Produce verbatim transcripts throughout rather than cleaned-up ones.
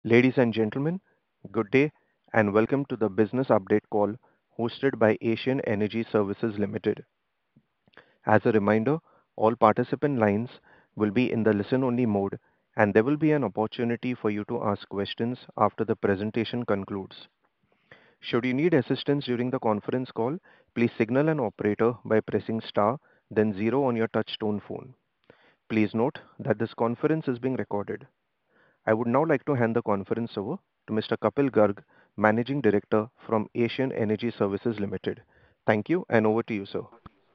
Ladies and gentlemen, good day and welcome to the business update call hosted by Asian Energy Services Limited. As a reminder, all participant lines will be in the listen-only mode, and there will be an opportunity for you to ask questions after the presentation concludes. Should you need assistance during the conference call, please signal an operator by pressing star, then zero on your touch-tone phone. Please note that this conference is being recorded. I would now like to hand the conference over to Mister Kapil Garg, Managing Director from Asian Energy Services Limited. Thank you, and over to you, sir.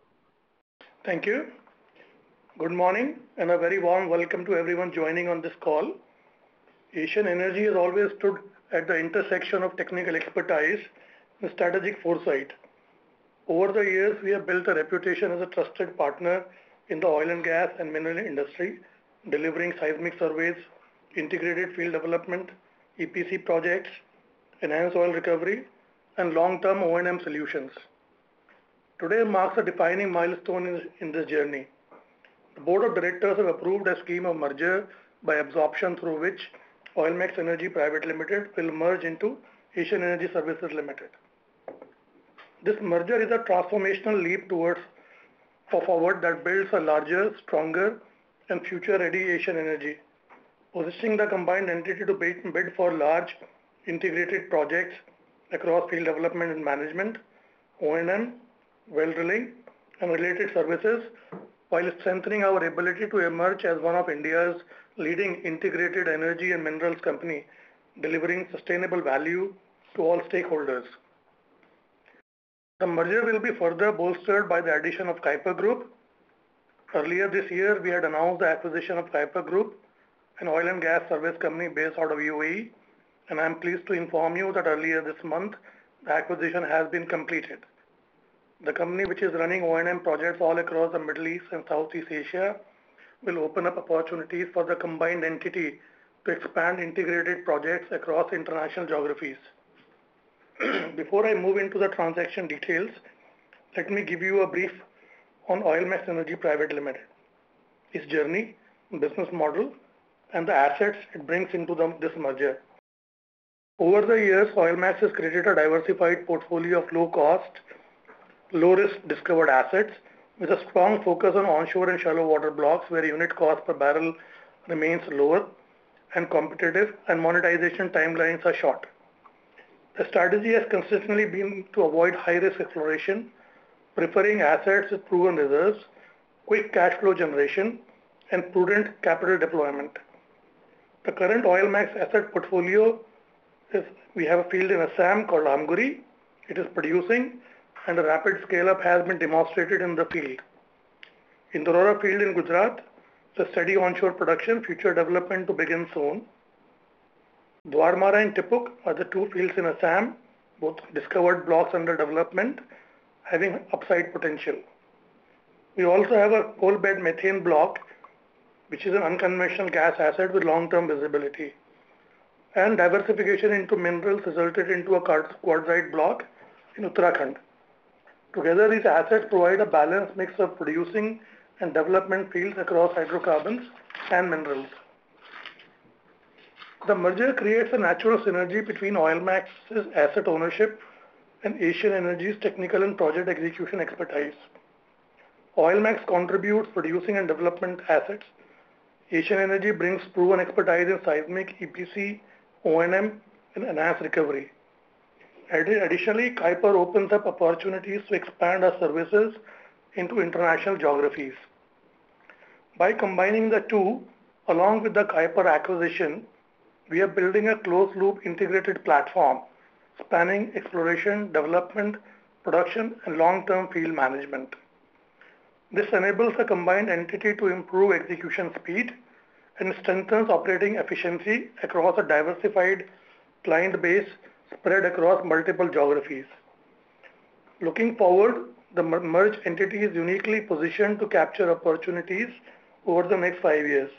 Thank you. Good morning and a very warm welcome to everyone joining on this call. Asian Energy has always stood at the intersection of technical expertise and strategic foresight. Over the years, we have built a reputation as a trusted partner in the oil and gas and mineral industry, delivering seismic surveys, integrated field development, E P C projects, enhanced oil recovery, and long-term O and M solutions. Today marks a defining milestone in, in this journey. The Board of Directors have approved a scheme of merger by absorption through which Oilmax Energy Private Limited will merge into Asian Energy Services Limited. This merger is a transformational leap towards forward that builds a larger, stronger, and future-ready Asian Energy, positioning the combined entity to bid for large integrated projects across field development and management, O and M, well drilling, and related services, while strengthening our ability to emerge as one of India's leading integrated energy and minerals company, delivering sustainable value to all stakeholders. The merger will be further bolstered by the addition of Kuiper Group. Earlier this year, we had announced the acquisition of Kuiper Group, an oil and gas service company based out of U A E, and I am pleased to inform you that earlier this month, the acquisition has been completed. The company, which is running O and M projects all across the Middle East and Southeast Asia, will open up opportunities for the combined entity to expand integrated projects across international geographies. Before I move into the transaction details, let me give you a brief on Oilmax Energy Private Limited, its journey, business model, and the assets it brings into the, this merger. Over the years, Oilmax has created a diversified portfolio of low-cost, low-risk discovered assets with a strong focus on onshore and shallow water blocks where unit cost per barrel remains lower and competitive and monetization timelines are short. The strategy has consistently been to avoid high-risk exploration, preferring assets with proven reserves, quick cash flow generation, and prudent capital deployment. The current Oilmax asset portfolio is, we have a field in Assam called Amguri. It is producing and a rapid scale-up has been demonstrated in the field. In the Indorara field in Gujarat, the steady onshore production, future development to begin soon. Dwarmara and Tipuk are the two fields in Assam, both discovered blocks under development, having upside potential. We also have a coal bed methane block, which is an unconventional gas asset with long-term visibility. And diversification into minerals resulted into a quartzite block in Uttarakhand. Together, these assets provide a balanced mix of producing and development fields across hydrocarbons and minerals. The merger creates a natural synergy between Oilmax's asset ownership and Asian Energy's technical and project execution expertise. Oilmax contributes producing and development assets. Asian Energy brings proven expertise in seismic, E P C, O and M, and enhanced recovery. Additionally, Kuiper opens up opportunities to expand our services into international geographies. By combining the two, along with the Kuiper acquisition, we are building a closed-loop integrated platform spanning exploration, development, production, and long-term field management. This enables a combined entity to improve execution speed and strengthens operating efficiency across a diversified client base spread across multiple geographies. Looking forward, the merged entity is uniquely positioned to capture opportunities over the next five years.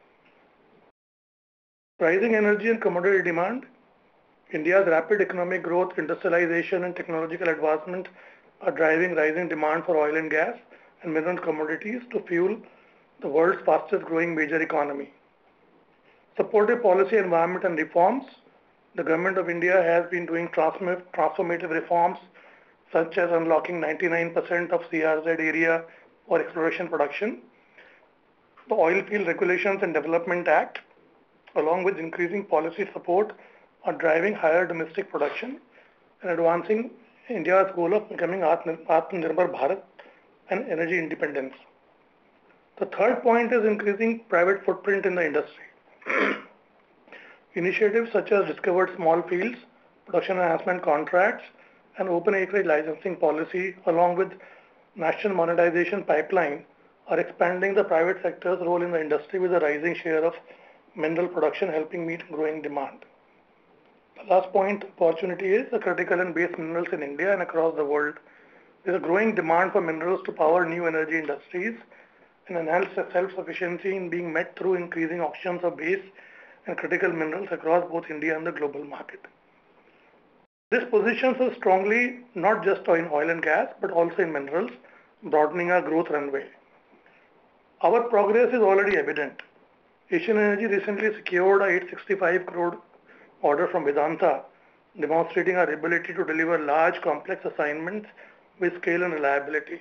Rising energy and commodity demand, India's rapid economic growth, industrialization, and technological advancement are driving rising demand for oil and gas and mineral commodities to fuel the world's fastest growing major economy. Supportive policy environment and reforms. The Government of India has been doing transformative reforms such as unlocking ninety-nine percent of C R Z area for exploration production. The Oil Field Regulations and Development Act, along with increasing policy support, are driving higher domestic production and advancing India's goal of becoming Atmanirbhar Bharat and energy independence. The third point is increasing private footprint in the industry. Initiatives such as discovered small fields, production enhancement contracts, and open acreage licensing policy, along with national monetization pipeline, are expanding the private sector's role in the industry with a rising share of mineral production helping meet growing demand. The last point, opportunity, is the critical and base minerals in India and across the world. There is a growing demand for minerals to power new energy industries and enhance self-sufficiency in being met through increasing auctions of base and critical minerals across both India and the global market. This positions us strongly not just in oil and gas but also in minerals, broadening our growth runway. Our progress is already evident. Asian Energy recently secured a eight hundred sixty-five crore order from Vedanta, demonstrating our ability to deliver large complex assignments with scale and reliability.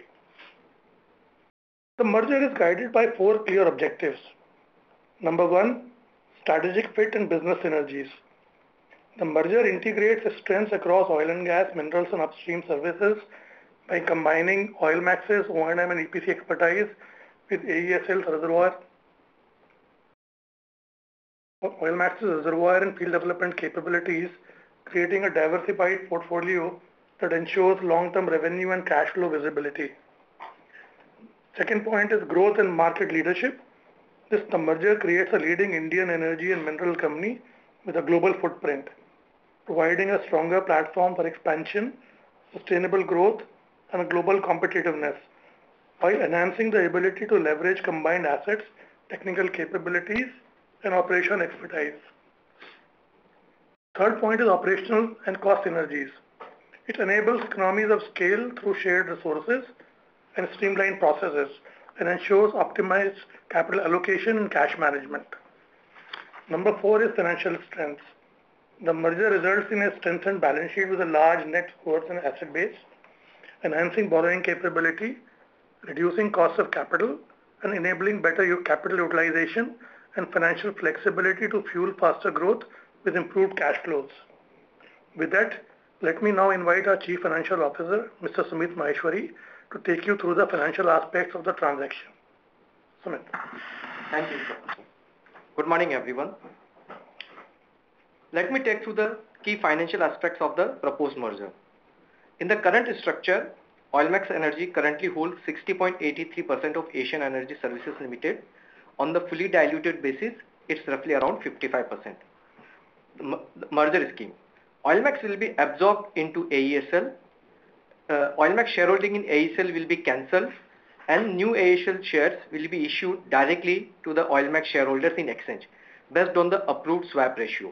The merger is guided by four clear objectives. Number one, strategic fit and business synergies. The merger integrates strengths across oil and gas, minerals and upstream services by combining Oilmax's O and M and E P C expertise with A E S L's reservoir, Oilmax's reservoir and field development capabilities, creating a diversified portfolio that ensures long-term revenue and cash flow visibility. Second point is growth and market leadership. This the merger creates a leading Indian energy and mineral company with a global footprint, providing a stronger platform for expansion, sustainable growth, and global competitiveness, while enhancing the ability to leverage combined assets, technical capabilities, and operational expertise. Third point is operational and cost synergies. It enables economies of scale through shared resources and streamlined processes and ensures optimized capital allocation and cash management. Number four is financial strength. The merger results in a strengthened balance sheet with a large net worth and asset base, enhancing borrowing capability, reducing cost of capital, and enabling better capital utilization and financial flexibility to fuel faster growth with improved cash flows. With that, let me now invite our Chief Financial Officer, Mister Sumit Maheshwari, to take you through the financial aspects of the transaction. Sumit. Thank you, sir. Good morning, everyone. Let me take through the key financial aspects of the proposed merger. In the current structure, Oilmax Energy currently holds sixty point eight three percent of Asian Energy Services Limited. On the fully diluted basis, it's roughly around fifty-five percent. The merger scheme. Oilmax will be absorbed into A E S L. Uh, Oilmax shareholding in A E S L will be cancelled and new A E S L shares will be issued directly to the Oilmax shareholders in exchange based on the approved swap ratio.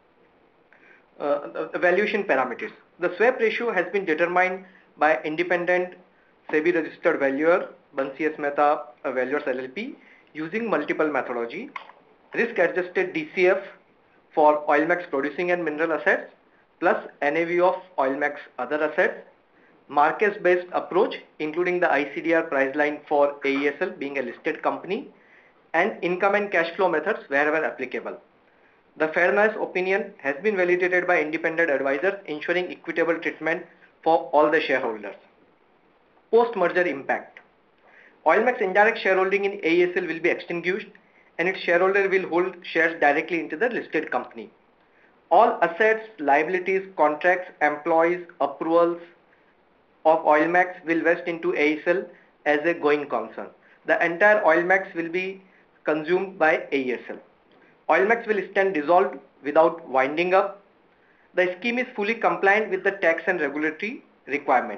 Uh, the valuation parameters. The swap ratio has been determined by independent SEBI registered valuer, Bansi S Mehta Valuers L L P, using multiple methodology, risk adjusted D C F for Oilmax producing and mineral assets, plus N A V of Oilmax other assets, market based approach including the I C D R price line for A E S L being a listed company, and income and cash flow methods wherever applicable. The fairness opinion has been validated by independent advisors, ensuring equitable treatment for all the shareholders. Post-merger impact. Oilmax indirect shareholding in A E S L will be extinguished and its shareholder will hold shares directly into the listed company. All assets, liabilities, contracts, employees, approvals of Oilmax will vest into A E S L as a going concern. The entire Oilmax will be consumed by A E S L. Oilmax will stand dissolved without winding up. The scheme is fully compliant with the tax and regulatory requirement.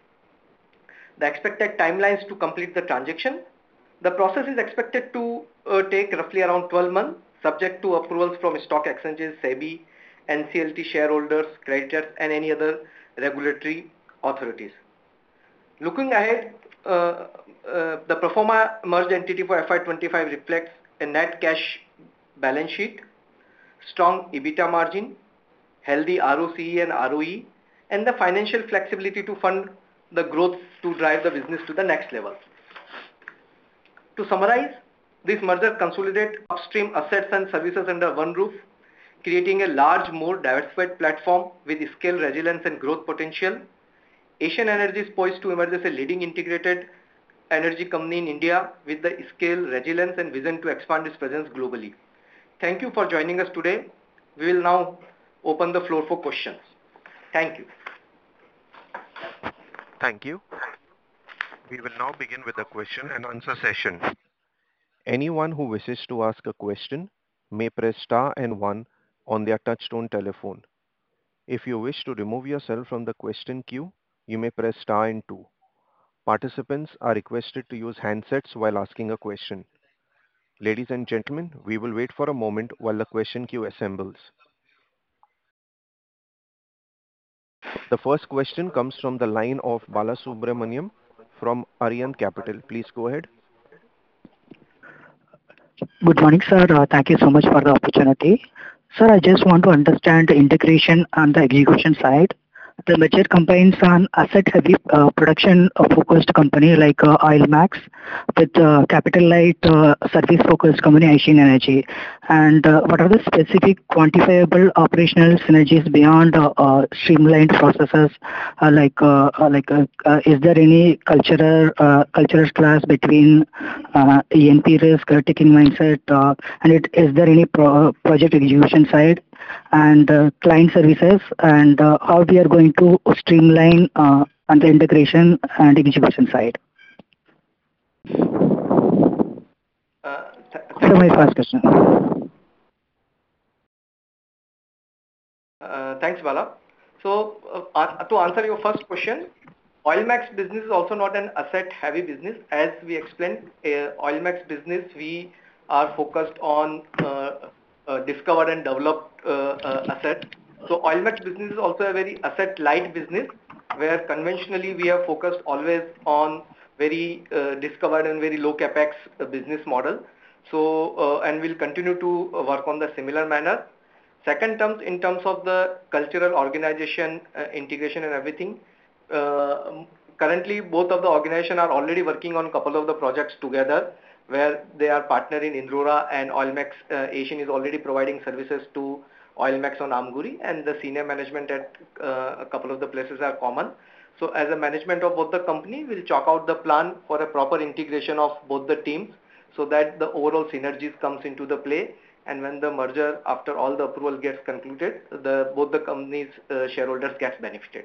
The expected timelines to complete the transaction. The process is expected to uh, take roughly around twelve months, subject to approvals from stock exchanges, SEBI, N C L T shareholders, creditors, and any other regulatory authorities. Looking ahead, uh, uh, the pro forma merged entity for F Y twenty-five reflects a net cash balance sheet strong EBITDA margin, healthy R O C E and R O E, and the financial flexibility to fund the growth to drive the business to the next level. To summarize, this merger consolidates upstream assets and services under one roof, creating a large, more diversified platform with scale, resilience, and growth potential. Asian Energy is poised to emerge as a leading integrated energy company in India with the scale, resilience, and vision to expand its presence globally. Thank you for joining us today. We will now open the floor for questions. Thank you. Thank you. We will now begin with the question and answer session. Anyone who wishes to ask a question may press star and one on their touchtone telephone. If you wish to remove yourself from the question queue, you may press star and two. Participants are requested to use handsets while asking a question. Ladies and gentlemen, we will wait for a moment while the question queue assembles. The first question comes from the line of Balasubramaniam from Arihant Capital. Please go ahead. Good morning, sir. Uh, Thank you so much for the opportunity. Sir, I just want to understand the integration on the execution side. The merger combines an asset-heavy uh, production-focused company like uh, Oilmax with uh, capital-light uh, service-focused company Asian Energy. And uh, what are the specific quantifiable operational synergies beyond uh, uh, streamlined processes? Uh, like, uh, uh, like, uh, uh, is there any cultural uh, cultural clash between uh, E N P risk, uh, taking mindset, uh, and it, is there any pro- project execution side? And uh, client services, and uh, how we are going to streamline uh, on the integration and execution side. Uh, th- So thank you, my Bala. first question. Uh, thanks, Bala. So, uh, uh, to answer your first question, Oilmax business is also not an asset-heavy business. As we explained, uh, Oilmax business, we are focused on uh, uh, discovered and developed uh, uh, assets. So, Oilmax business is also a very asset-light business, where conventionally we have focused always on very uh, discovered and very low capex uh, business model. So, uh, and we'll continue to uh, work on the similar manner. Second terms, in terms of the cultural organization, uh, integration and everything, uh, currently both of the organization are already working on a couple of the projects together where they are partner in Indrora, and Oilmax uh, Asian is already providing services to Oilmax on Amguri, and the senior management at uh, a couple of the places are common. So as a management of both the company, we'll chalk out the plan for a proper integration of both the teams so that the overall synergies comes into the play, and when the merger after all the approval gets concluded, the both the companies uh, shareholders gets benefited.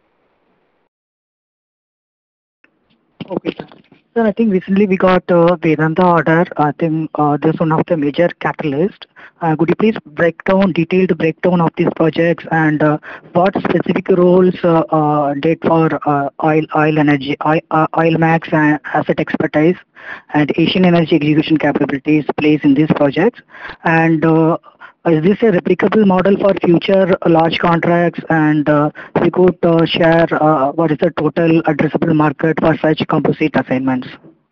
Okay, sir. Sir, I think recently we got uh, Vedanta order. I think uh, this one of the major catalyst. Uh, could you please break down, detailed breakdown of these projects, and uh, what specific roles uh, uh, did for uh, oil, oil energy, oil, uh, Oilmax and asset expertise, and Asian Energy execution capabilities plays in these projects, and uh, is this a replicable model for future large contracts? And uh, if you could uh, share uh, what is the total addressable market for such composite assignments?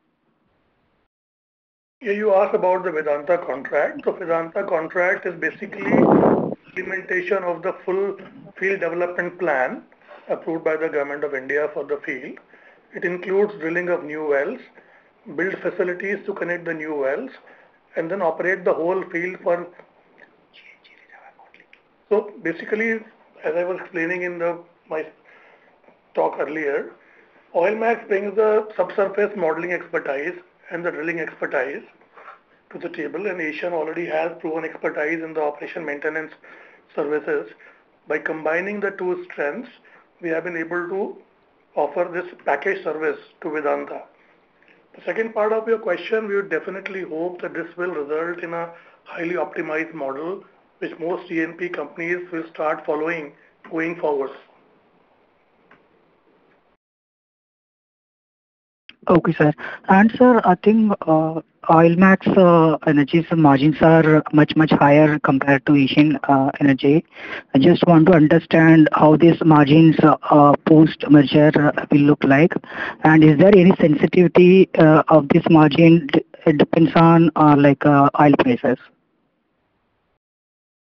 Yeah, you asked about the Vedanta contract. So Vedanta contract is basically implementation of the full field development plan approved by the Government of India for the field. It includes drilling of new wells, build facilities to connect the new wells, and then operate the whole field for. So basically, as I was explaining in the my talk earlier, Oilmax brings the subsurface modeling expertise and the drilling expertise to the table, and Asian already has proven expertise in the operation maintenance services. By combining the two strengths, we have been able to offer this package service to Vedanta. The second part of your question, we would definitely hope that this will result in a highly optimized model which most E N P companies will start following going forward. Okay, sir. And sir, I think uh, Oilmax uh, Energy's margins are much, much higher compared to Asian uh, Energy. I just want to understand how these margins uh, uh, post-merger uh, will look like. And is there any sensitivity uh, of this margin? It depends on uh, like uh, oil prices.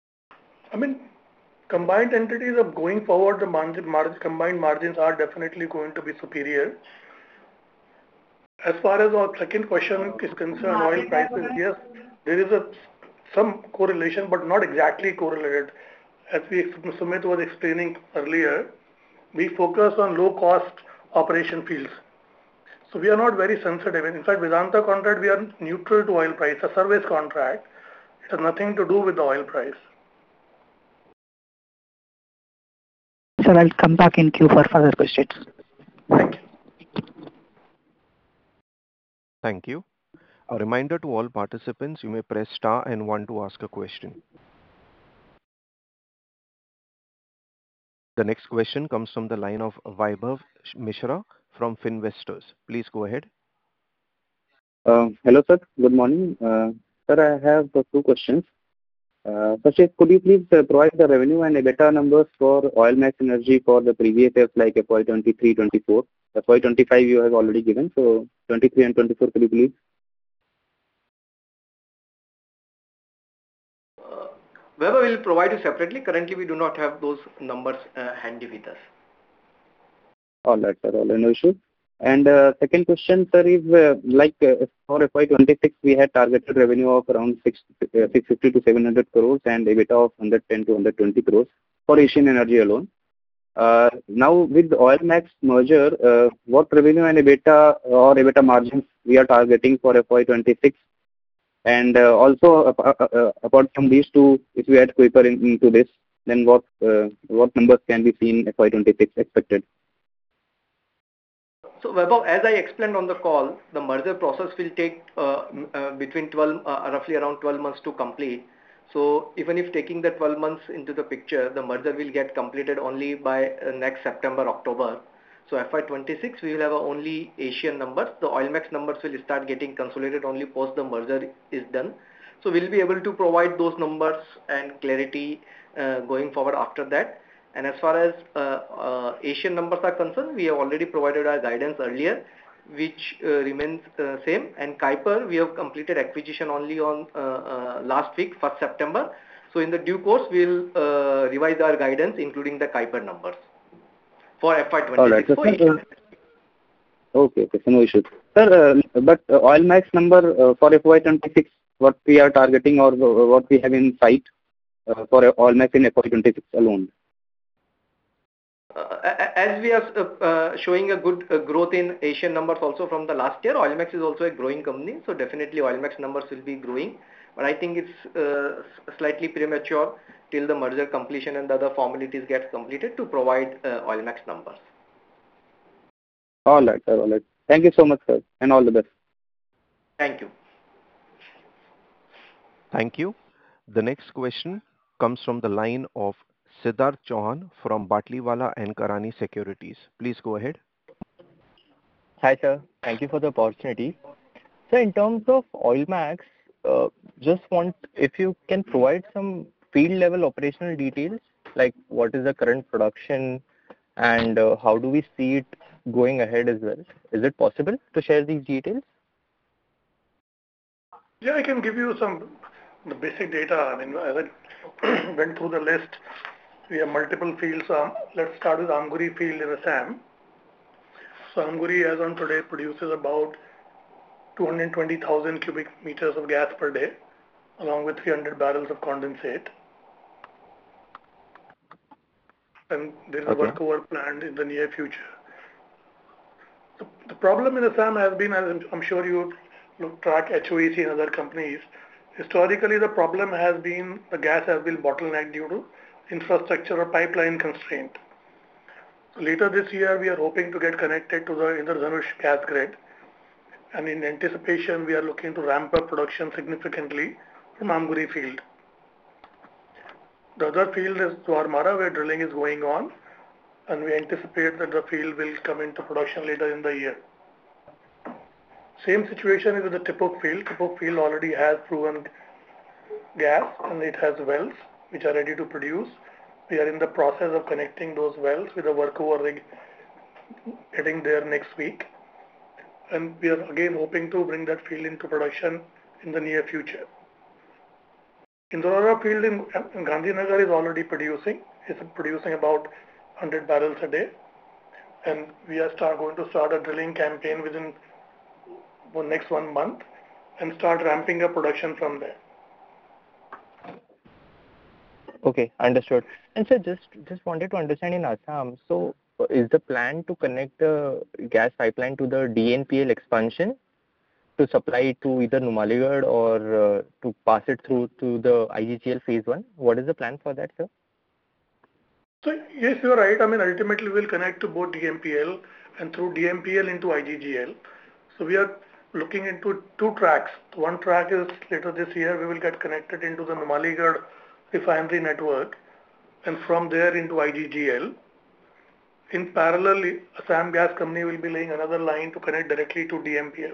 I mean, combined entities of going forward, the margin, margin, combined margins are definitely going to be superior. As far as our second question is concerned, oil prices, yes, there is a some correlation, but not exactly correlated. As we Sumit was explaining earlier, we focus on low cost operation fields. So we are not very sensitive. In fact, Vedanta contract, we are neutral to oil price, a service contract. It has nothing to do with the oil price. Sir, I'll come back in queue for further questions. Thank you. Thank you. A reminder to all participants, you may press star and one to ask a question. The next question comes from the line of Vaibhav Mishra from Finvestors. Please go ahead. Uh, Hello, sir. Good morning. Uh, Sir, I have uh, two questions. Uh, First is, could you please uh, provide the revenue and EBITDA numbers for Oilmax Energy for the previous years like F Y twenty-three twenty-four? F Y twenty-five you have already given, so twenty-three and twenty-four, could you please? Uh, Weber will provide you separately. Currently, we do not have those numbers uh, handy with us. All right, sir. All right, no issue. And uh, second question, sir, is uh, like uh, for F Y twenty-six, we had targeted revenue of around six, uh, six fifty to seven hundred crores and EBITDA of one hundred ten to one hundred twenty crores for Asian Energy alone. Uh, now, with the Oilmax merger, uh, what revenue and EBITDA or EBITDA margins we are targeting for F Y twenty-six? And uh, also, uh, uh, uh, apart from these two, if we add Kuiper in, into this, then what uh, what numbers can be seen in F Y twenty-six expected? So, Vaibhav, as I explained on the call, the merger process will take uh, uh, between twelve, uh, roughly around twelve months to complete. So, even if taking the twelve months into the picture, the merger will get completed only by uh, next September, October. So, F Y twenty-six, we will have only Asian numbers. The Oilmax numbers will start getting consolidated only post the merger is done. So, we'll be able to provide those numbers and clarity uh, going forward after that. And as far as uh, uh, Asian numbers are concerned, we have already provided our guidance earlier, which uh, remains uh, same. And Kuiper, we have completed acquisition only on uh, uh, last week, first September. So in the due course, we'll uh, revise our guidance, including the Kuiper numbers for F Y twenty-six. All right, so, for sir, Asian. uh, okay, okay, so no issue. Sir, uh, but uh, Oilmax number uh, for F Y twenty-six, what we are targeting or uh, what we have in sight uh, for Oilmax in F Y twenty-six alone? Uh, as we are uh, uh, showing a good uh, growth in Asian numbers also from the last year, Oilmax is also a growing company, so definitely Oilmax numbers will be growing. But I think it's uh, slightly premature till the merger completion and the other formalities get completed to provide uh, Oilmax numbers. All right, sir, all right. Thank you so much, sir, and all the best. Thank you. Thank you. The next question comes from the line of Siddharth Chauhan from Batliwala and Karani Securities. Please go ahead. Hi, sir. Thank you for the opportunity. So in terms of Oilmax, uh, just want if you can provide some field level operational details, like what is the current production and uh, how do we see it going ahead as well? Is it possible to share these details? Yeah, I can give you some the basic data. I mean, as I went through the list, we have multiple fields. Um, let's start with Amguri field in Assam. So Amguri, as on today, produces about two hundred twenty thousand cubic meters of gas per day, along with three hundred barrels of condensate. And there is a Okay. workover planned in the near future. The, the problem in Assam has been, as I'm, I'm sure you look track H O E C and other companies, historically the problem has been the gas has been bottlenecked due to infrastructure or pipeline constraint. So later this year we are hoping to get connected to the Indradhanush gas grid, and in anticipation we are looking to ramp up production significantly from Amguri field. The other field is Dwarmara, where drilling is going on, and we anticipate that the field will come into production later in the year. Same situation is with the Tipuk field. Tipuk field already has proven gas and it has wells which are ready to produce. We are in the process of connecting those wells with a workover rig getting there next week. And we are again hoping to bring that field into production in the near future. Indora field in, in Gandhinagar is already producing. It's producing about one hundred barrels a day, and we are start going to start a drilling campaign within the next one month and start ramping up production from there. Okay, understood. And sir, just just wanted to understand in Assam, so uh, is the plan to connect the gas pipeline to the D N P L expansion to supply it to either Numaligarh or uh, to pass it through to the I G G L phase one? What is the plan for that, sir? So yes, you are right. I mean, ultimately we'll connect to both D M P L and through D M P L into I G G L. So we are looking into two tracks. One track is later this year we will get connected into the Numaligarh refinery network, and from there into I G G L. In parallel, Assam Gas Company will be laying another line to connect directly to D M P L.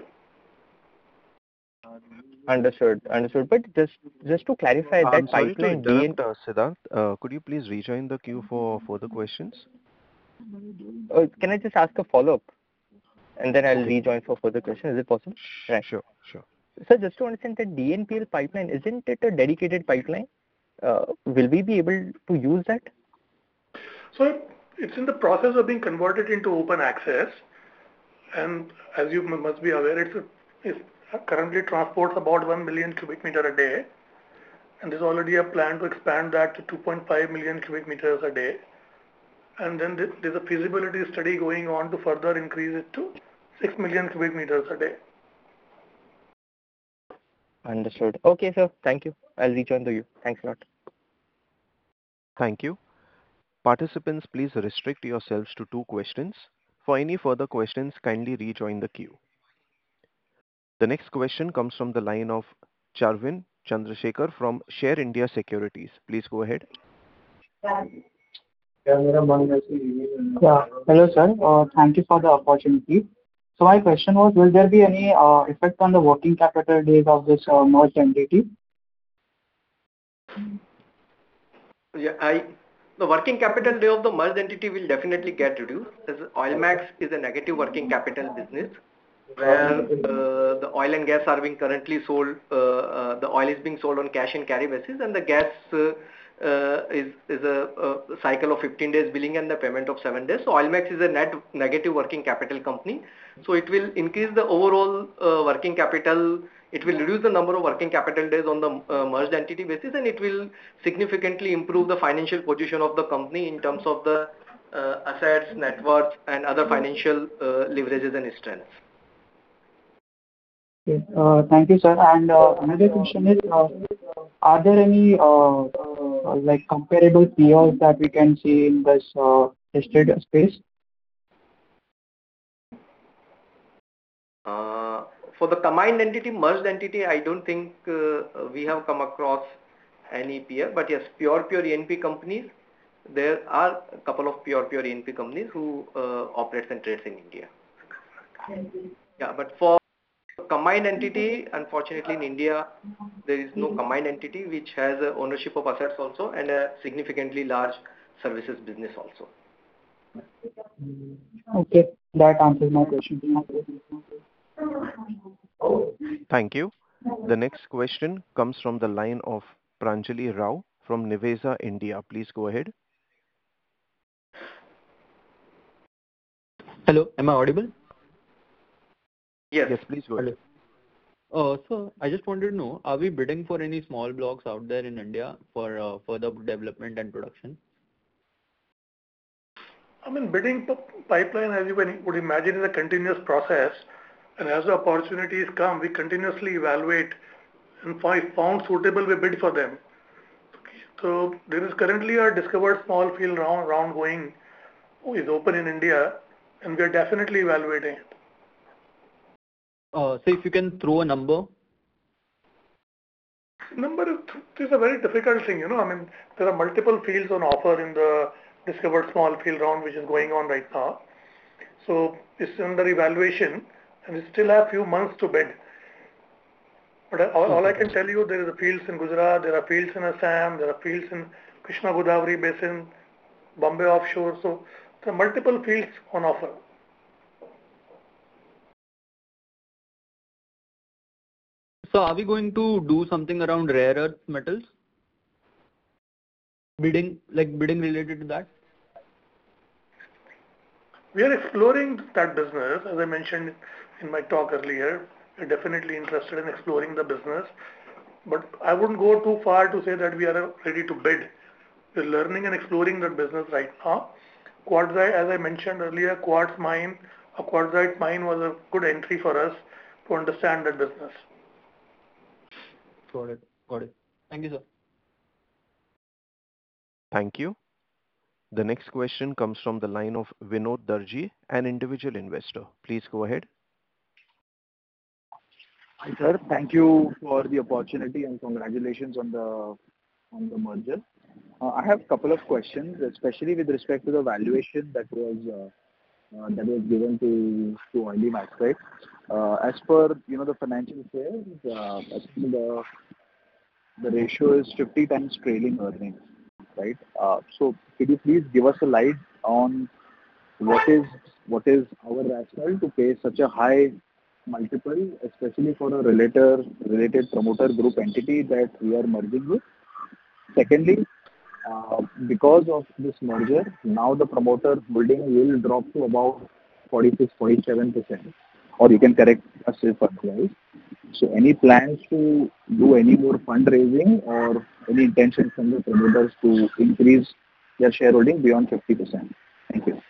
Understood, understood. But just just to clarify, that I'm sorry to pipeline D N. interrupt, uh, Siddharth. Uh, could you please rejoin the queue for further questions? Uh, can I just ask a follow-up, and then I'll Okay. rejoin for further questions? Is it possible? Right. Sure, sure. So just to understand, that D N P L pipeline, isn't it a dedicated pipeline? Uh, will we be able to use that? So it's in the process of being converted into open access, and as you m- must be aware, it's, a, it currently transports about one million cubic meter a day, and there's already a plan to expand that to two point five million cubic meters a day, and then th- there's a feasibility study going on to further increase it to six million cubic meters a day. Understood. Okay, sir. Thank you. I'll rejoin the you. Thanks a lot. Thank you. Participants, please restrict yourselves to two questions. For any further questions, kindly rejoin the queue. The next question comes from the line of Charvin Chandrasekhar from Share India Securities. Please go ahead. Yeah. Hello, sir. Uh, Thank you for the opportunity. So my question was, will there be any uh, effect on the working capital days of this uh, merged entity? Yeah, I the working capital day of the merged entity will definitely get reduced, as Oilmax is a negative working capital business where uh, the oil and gas are being currently sold, uh, uh, the oil is being sold on cash and carry basis, and the gas uh, uh, is is a, a cycle of fifteen days billing and the payment of seven days. So Oilmax is a net negative working capital company. So it will increase the overall uh, working capital. It will reduce the number of working capital days on the uh, merged entity basis, and it will significantly improve the financial position of the company in terms of the uh, assets, net worth, and other financial uh, leverages and strengths. Okay. Uh, Thank you, sir. And uh, another question is, uh, are there any uh, uh, like comparable peers that we can see in this uh, listed space? Uh, for the combined entity, merged entity, I don't think uh, we have come across any peer, but yes, pure pure E N P companies, there are a couple of pure pure E N P companies who uh, operates and trades in India. Yeah, but for combined entity, unfortunately in India, there is no combined entity which has a ownership of assets also and a significantly large services business also. Okay, that answers my question. Thank you. The next question comes from the line of Pranjali Rao from Nivesa India. Please go ahead. Hello, am I audible? Yes. Yes, please go ahead. Uh, so I just wanted to know, are we bidding for any small blocks out there in India for uh, further development and production? I mean, bidding p- pipeline, as you can, would imagine, is a continuous process, and as the opportunities come, we continuously evaluate, and if found suitable, we bid for them. So there is currently a discovered small field round, round going, oh, is open in India, and we are definitely evaluating it. Uh, so if you can throw a number. Number is, is a very difficult thing, you know. I mean, there are multiple fields on offer in the discovered small field round, which is going on right now. So it's under evaluation, and we still have few months to bid. But I- all, all I can tell you, there are fields in Gujarat, there are fields in Assam, there are fields in Krishna Godavari Basin, Bombay offshore. So there are multiple fields on offer. So are we going to do something around rare earth metals? bidding, like bidding related to that? We are exploring that business, as I mentioned in my talk earlier. We're definitely interested in exploring the business, but I wouldn't go too far to say that we are ready to bid. We're learning and exploring that business right now. Quartzite, as I mentioned earlier, quartz mine, a quartzite mine was a good entry for us to understand that business. Got it. Got it. Thank you, sir. Thank you. The next question comes from the line of Vinod Darji, an individual investor. Please go ahead. Hi, sir. Thank you for the opportunity and congratulations on the on the merger. Uh, I have a couple of questions, especially with respect to the valuation that was uh, uh, that was given to to Oilymax, right? Uh, as per you know the financial shares, uh, I think the the ratio is fifty times trailing earnings, right? Uh, so could you please give us a light on what is what is our rationale to pay such a high multiple, especially for a related related promoter group entity that we are merging with? Secondly, uh, because of this merger, now the promoter holding will drop to about forty-six, forty-seven percent, or you can correct us if otherwise. So any plans to do any more fundraising or any intention from the promoters to increase their shareholding beyond fifty percent? Thank you.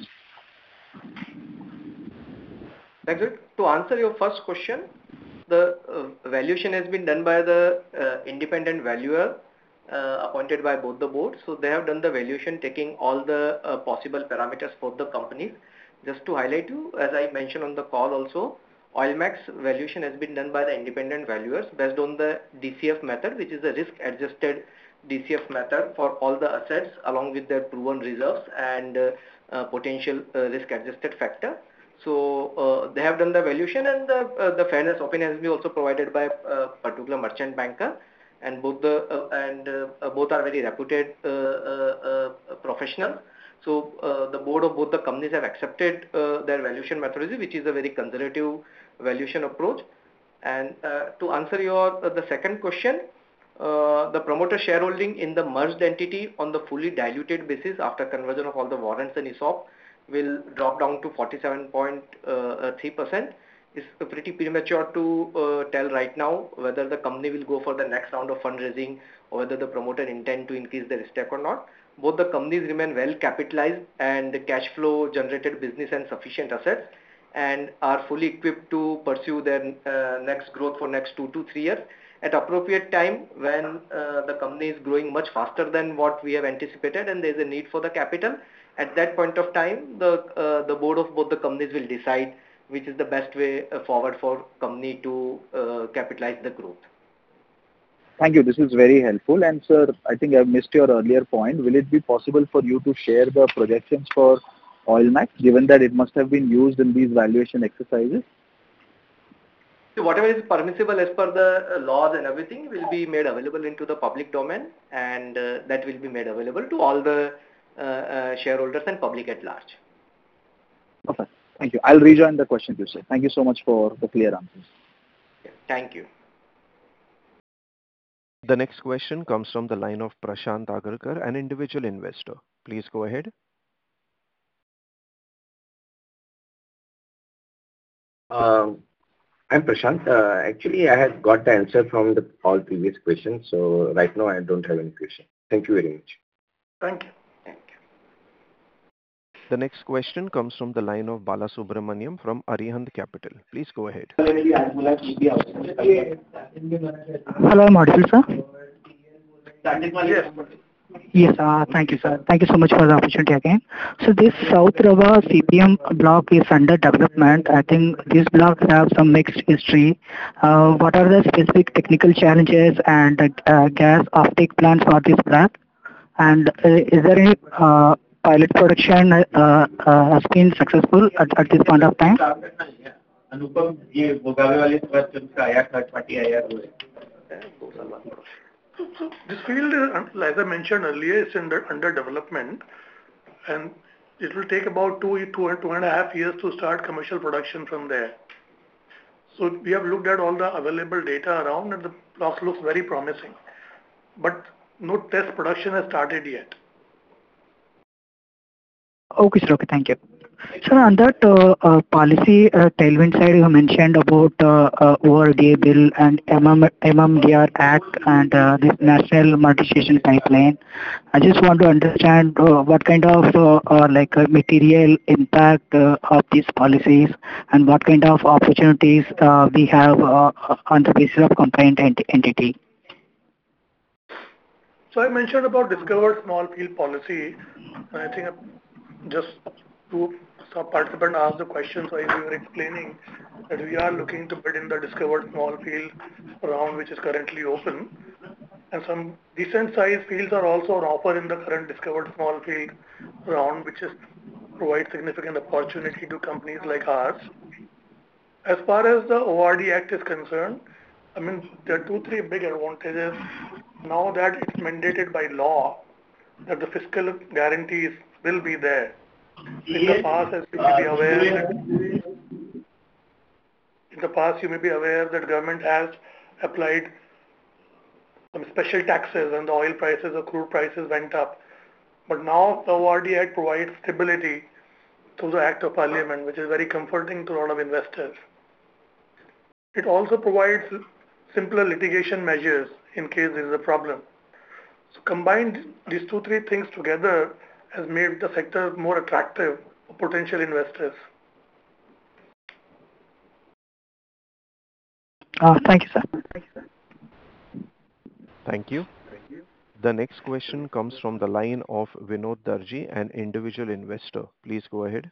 Thanks. Sir. To answer your first question, the uh, valuation has been done by the uh, independent valuer uh, appointed by both the boards. So they have done the valuation taking all the uh, possible parameters for the companies. Just to highlight you, as I mentioned on the call also, Oilmax valuation has been done by the independent valuers based on the D C F method, which is the risk-adjusted D C F method for all the assets along with their proven reserves and uh, uh, potential uh, risk-adjusted factor. So uh, they have done the valuation, and the uh, the fairness opinion has been also provided by a particular merchant banker, and both the uh, and uh, both are very reputed uh, uh, uh, professionals. So uh, the board of both the companies have accepted uh, their valuation methodology, which is a very conservative valuation approach. And uh, to answer your uh, the second question, uh, the promoter shareholding in the merged entity on the fully diluted basis after conversion of all the warrants and E S O P will drop down to forty-seven point three percent. It's pretty premature to uh, tell right now whether the company will go for the next round of fundraising or whether the promoter intend to increase their stake or not. Both the companies remain well capitalized and the cash flow generated business and sufficient assets, and are fully equipped to pursue their uh, next growth for next two to three years. At appropriate time, when uh, the company is growing much faster than what we have anticipated and there is a need for the capital, at that point of time, the uh, the board of both the companies will decide which is the best way uh, forward for company to uh, capitalize the growth. Thank you. This is very helpful. And sir, I think I missed your earlier point. Will it be possible for you to share the projections for Oilmax, given that it must have been used in these valuation exercises? So whatever is permissible as per the uh, laws and everything will be made available into the public domain, and uh, that will be made available to all the uh, uh, shareholders and public at large. Okay. Thank you. I'll rejoin the question you said. Thank you so much for the clear answers. Yeah, thank you. The next question comes from the line of Prashant Agarkar, an individual investor. Please go ahead. Um, I'm Prashant. Uh, actually, I had got the answer from the all previous questions, so right now I don't have any question. Thank you very much. Thank you. Thank you. The next question comes from the line of Bala Subramaniam from Arihant Capital. Please go ahead. Hello, I'm audible, sir? Yes. Yes, uh, thank you, sir. Thank you so much for the opportunity again. So this South Rava C P M block is under development. I think these blocks have some mixed history. Uh, what are the specific technical challenges and uh, gas offtake plans for this block? And uh, is there any uh, pilot production uh, uh, has been successful at, at this point of time? So, so this field, is, as I mentioned earlier, is under, under development, and it will take about two, two, two and a half years to start commercial production from there. So we have looked at all the available data around, and the block looks very promising. But no test production has started yet. Okay, sir. Okay, thank you. Sir, on that uh, uh, policy uh, tailwind side, you mentioned about uh, uh, O R D A bill and M M, M M D R Act and uh, this National Monetization Pipeline. I just want to understand uh, what kind of uh, uh, like uh, material impact uh, of these policies and what kind of opportunities uh, we have uh, uh, on the basis of compliant ent- entity. So I mentioned about discovered small field policy, and I think just to some participant asked the question, so as we were explaining that we are looking to bid in the discovered small field round which is currently open, and some decent sized fields are also on offer in the current discovered small field round, which is provide significant opportunity to companies like ours. As far as the O R D Act is concerned, I mean, there are two, three big advantages now that it's mandated by law that the fiscal guarantees will be there. So in the past, as you may be aware that in the past you may be aware that government has applied some special taxes and the oil prices or crude prices went up. But now the O R D Act provides stability through the Act of Parliament, which is very comforting to a lot of investors. It also provides simpler litigation measures in case there is a problem. So combined, these two, three things together has made the sector more attractive for potential investors. Uh, thank you, sir. Thank you. The next question comes from the line of Vinod Darji, an individual investor. Please go ahead.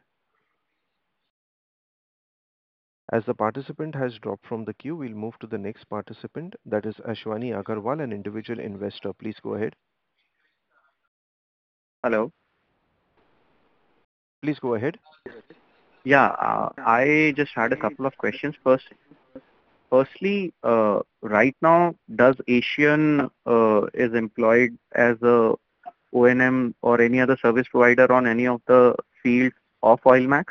As the participant has dropped from the queue, we'll move to the next participant, that is Ashwani Agarwal, an individual investor. Please go ahead. Hello. Please go ahead. Yeah, uh, I just had a couple of questions. First, firstly, uh, right now, does Asian uh, is employed as a O N M or any other service provider on any of the fields of Oilmax?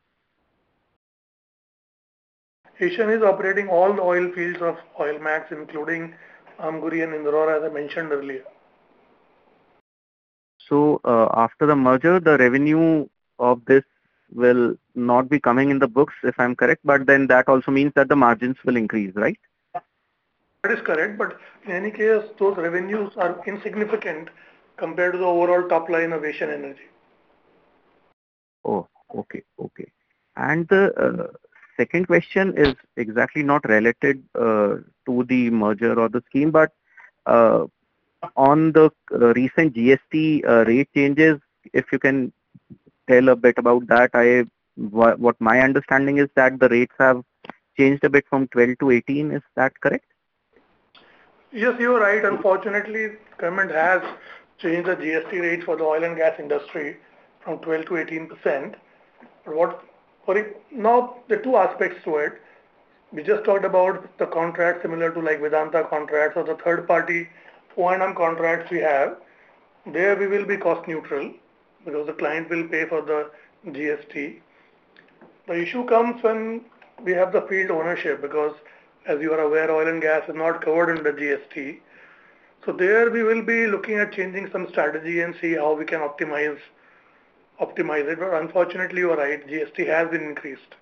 Asian is operating all the oil fields of Oilmax, including Amguri and Indore, as I mentioned earlier. So uh, after the merger, the revenue of this will not be coming in the books, if I'm correct, but then that also means that the margins will increase, right? That is correct, but in any case, those revenues are insignificant compared to the overall top line of Asian Energy. Oh, okay, okay. And the uh, second question is exactly not related uh, to the merger or the scheme, but uh, on the uh, recent G S T uh, rate changes, if you can tell a bit about that. I wha- what my understanding is that the rates have changed a bit from twelve to eighteen. Is that correct? Yes, you are right. Unfortunately, government has changed the G S T rates for the oil and gas industry from twelve to eighteen percent. But what for it, now there are two aspects to it. We just talked about the contract similar to like Vedanta contracts or the third party O and M contracts we have. There we will be cost neutral because the client will pay for the G S T. The issue comes when we have the field ownership because as you are aware, oil and gas is not covered under G S T. So there we will be looking at changing some strategy and see how we can optimize optimize it. But unfortunately, you are right, G S T has been increased.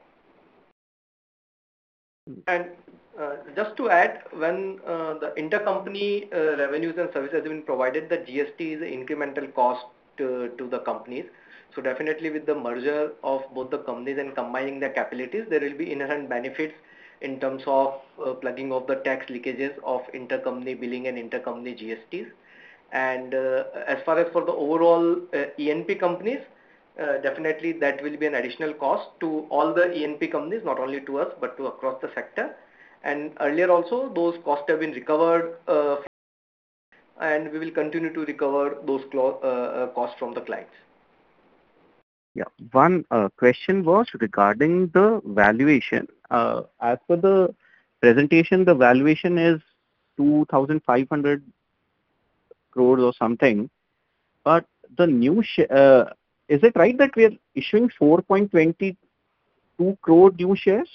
And uh, just to add, when uh, the intercompany uh, revenues and services have been provided, the G S T is an incremental cost to, to the companies. So definitely with the merger of both the companies and combining their capabilities, there will be inherent benefits in terms of uh, plugging of the tax leakages of intercompany billing and intercompany G S Ts. And uh, as far as for the overall uh, E N P companies, uh, definitely that will be an additional cost to all the E N P companies, not only to us, but to across the sector. And earlier also, those costs have been recovered uh, and we will continue to recover those uh, uh, costs from the clients. Yeah. One uh, question was regarding the valuation. Uh, as per the presentation, the valuation is two thousand five hundred crores or something. But the new, sh- uh, is it right that we are issuing four point two two crore new shares?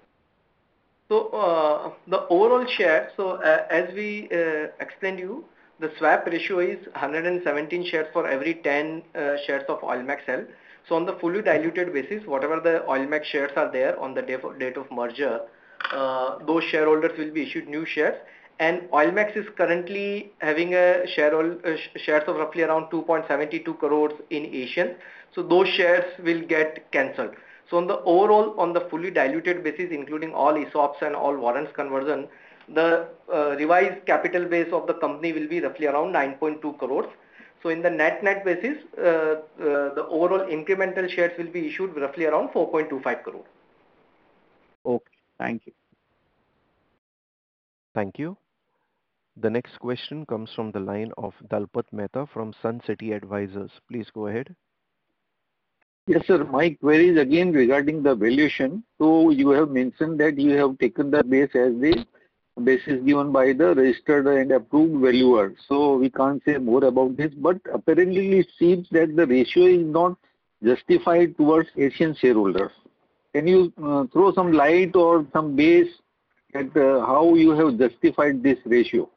So uh, the overall share, so uh, as we uh, explained you, the swap ratio is one hundred seventeen shares for every ten uh, shares of Oilmax held. So on the fully diluted basis, whatever the Oilmax shares are there on the date of, date of merger, uh, those shareholders will be issued new shares. And Oilmax is currently having a sharehold, uh, sh shares of roughly around two point seven two crores in Asian. So those shares will get cancelled. So on the overall, on the fully diluted basis, including all ESOPs and all warrants conversion, the uh, revised capital base of the company will be roughly around nine point two crores. So in the net net basis, uh, uh, the overall incremental shares will be issued roughly around four point two five crore. Okay, thank you. Thank you. The next question comes from the line of Dalpat Mehta from Sun City Advisors. Please go ahead. Yes, sir. My query is again regarding the valuation. So you have mentioned that you have taken the base as the basis given by the registered and approved valuer. So we can't say more about this, but apparently it seems that the ratio is not justified towards Asian shareholders. Can you uh, throw some light or some base at uh, how you have justified this ratio?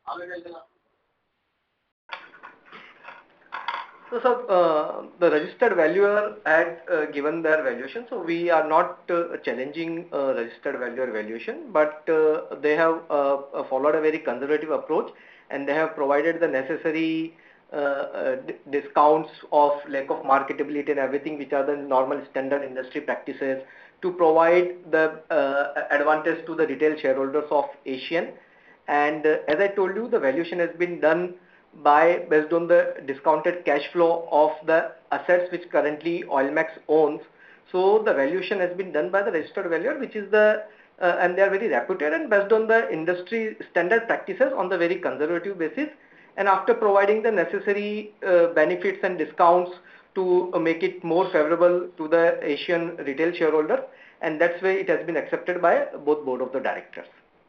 So, sir, uh, the registered valuer had uh, given their valuation, so we are not uh, challenging uh, registered valuer valuation, but uh, they have uh, followed a very conservative approach, and they have provided the necessary uh, uh, discounts of lack of marketability and everything, which are the normal standard industry practices, to provide the uh, advantage to the retail shareholders of Asian. And uh, as I told you, the valuation has been done by based on the discounted cash flow of the assets which currently Oilmax owns. So the valuation has been done by the registered valuer, which is the uh, and they are very reputed and based on the industry standard practices on the very conservative basis, and after providing the necessary uh, benefits and discounts to uh, make it more favorable to the Asian retail shareholder, and that's why it has been accepted by both board of the directors.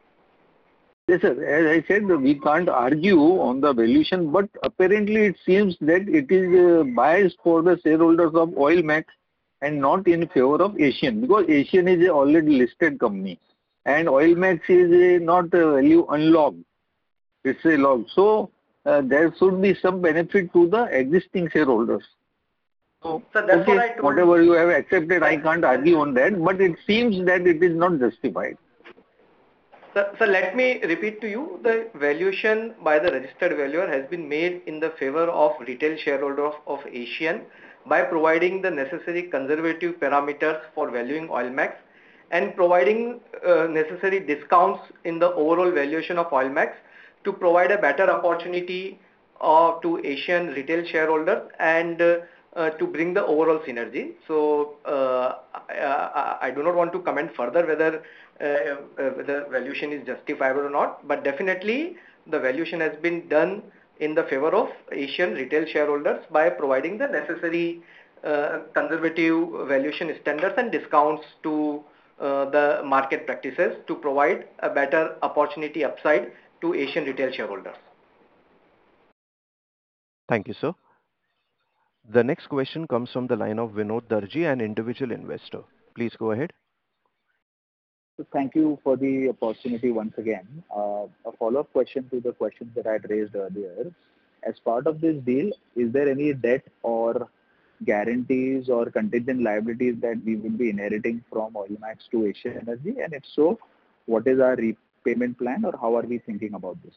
Yes, sir. As I said, we can't argue on the valuation, but apparently it seems that it is uh, biased for the shareholders of Oilmax and not in favor of Asian, because Asian is a already listed company and Oilmax is a not a value unlocked. It's a log. So uh, there should be some benefit to the existing shareholders. So, so that's okay, what I told whatever you have accepted, I can't argue on that, but it seems that it is not justified. So, so let me repeat to you, the valuation by the registered valuer has been made in the favor of retail shareholder of, of Asian by providing the necessary conservative parameters for valuing Oilmax and providing uh, necessary discounts in the overall valuation of Oilmax to provide a better opportunity uh, to Asian retail shareholders and uh, uh, to bring the overall synergy. So uh, I, I do not want to comment further whether uh, uh, whether valuation is justifiable or not, but definitely the valuation has been done in the favor of Asian retail shareholders by providing the necessary uh, conservative valuation standards and discounts to uh, the market practices to provide a better opportunity upside to Asian retail shareholders. Thank you, sir. The next question comes from the line of Vinod Darji, an individual investor. Please go ahead. So thank you for the opportunity once again. Uh, a follow-up question to the questions that I had raised earlier. As part of this deal, is there any debt or guarantees or contingent liabilities that we will be inheriting from Oilmax to Asian Energy? And if so, what is our repayment plan or how are we thinking about this?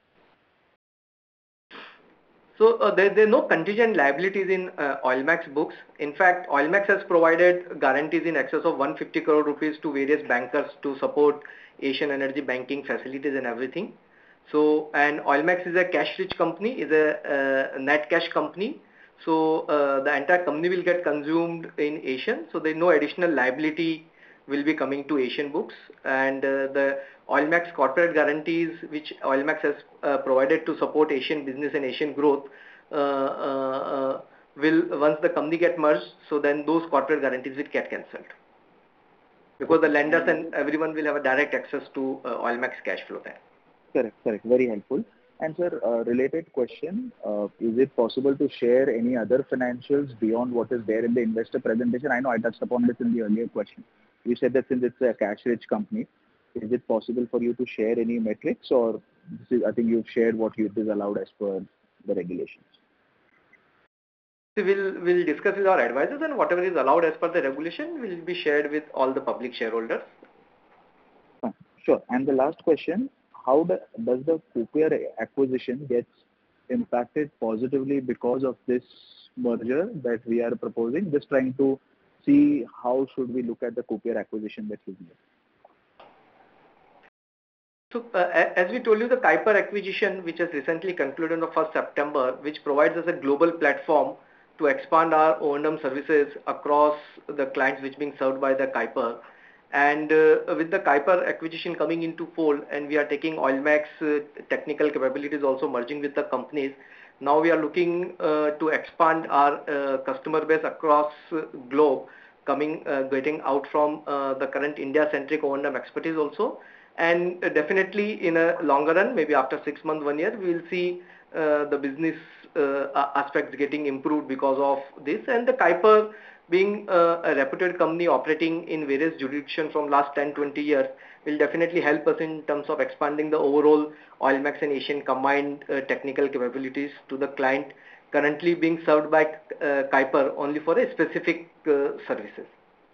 So uh, there, there are no contingent liabilities in uh, Oilmax books. In fact, Oilmax has provided guarantees in excess of one hundred fifty crore rupees to various bankers to support Asian Energy banking facilities and everything. So, and Oilmax is a cash-rich company, is a uh, net cash company. So uh, the entire company will get consumed in Asian. So there is no additional liability will be coming to Asian books, and uh, the Oilmax corporate guarantees which Oilmax has uh, provided to support Asian business and Asian growth uh, uh, uh, will, once the company get merged, so then those corporate guarantees will get cancelled, because the lenders and everyone will have a direct access to uh, Oilmax cash flow there. Correct, correct. Very helpful. And sir, uh, related question, uh, is it possible to share any other financials beyond what is there in the investor presentation? I know I touched upon this in the earlier question. You said that since it's a cash-rich company, is it possible for you to share any metrics, or this is, I think you've shared what you, is allowed as per the regulations? So we'll, we'll discuss with our advisors, and whatever is allowed as per the regulation will be shared with all the public shareholders. Fine. Sure. And the last question, how do, does the Cooper acquisition gets impacted positively because of this merger that we are proposing? Just trying to see how should we look at the Cooper acquisition that you made. So, uh, as we told you, the Kuiper acquisition, which has recently concluded on the first September, which provides us a global platform to expand our O and M services across the clients which being served by the Kuiper. And uh, with the Kuiper acquisition coming into fold, and we are taking Oilmax uh, technical capabilities also merging with the companies, now we are looking uh, to expand our uh, customer base across uh, globe, coming, uh, getting out from uh, the current India-centric O and M expertise also. And uh, definitely in a longer run, maybe after six months, one year, we will see uh, the business uh, aspects getting improved because of this. And the Kuiper being uh, a reputed company operating in various jurisdictions from last ten, twenty years will definitely help us in terms of expanding the overall Oilmax and Asian combined uh, technical capabilities to the client currently being served by uh, Kuiper only for a specific uh, services.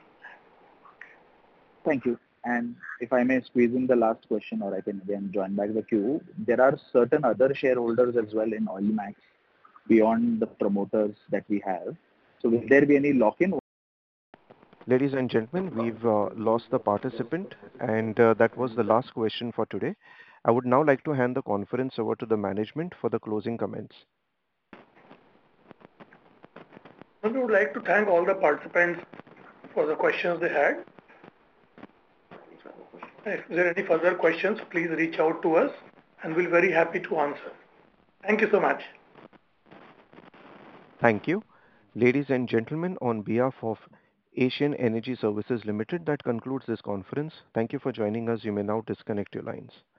Thank you. And if I may squeeze in the last question, or I can again join back the queue, there are certain other shareholders as well in Oilmax beyond the promoters that we have. So will there be any lock-in? Ladies and gentlemen, we've uh, lost the participant, and uh, that was the last question for today. I would now like to hand the conference over to the management for the closing comments. We would like to thank all the participants for the questions they had. If there are any further questions, please reach out to us and we'll be very happy to answer. Thank you so much. Thank you. Ladies and gentlemen, on behalf of Asian Energy Services Limited, that concludes this conference. Thank you for joining us. You may now disconnect your lines.